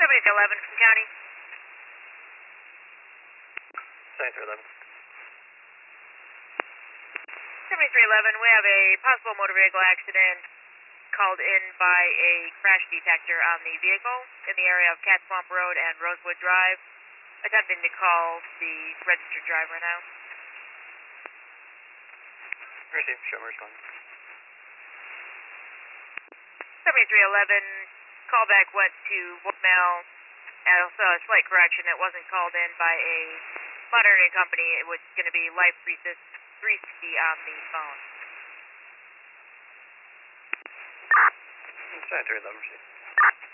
7311 from County. 7311. 7311, we have a possible motor vehicle accident called in by a crash detector on the vehicle in the area of Cat Swamp Road and Rosewood Drive. Attempting to call the registered driver now. Receive, show me response. 7311, callback went to voicemail, and also a slight correction, it wasn't called in by a monitoring company, it was going to be Life 360 on the phone. 7311, receive.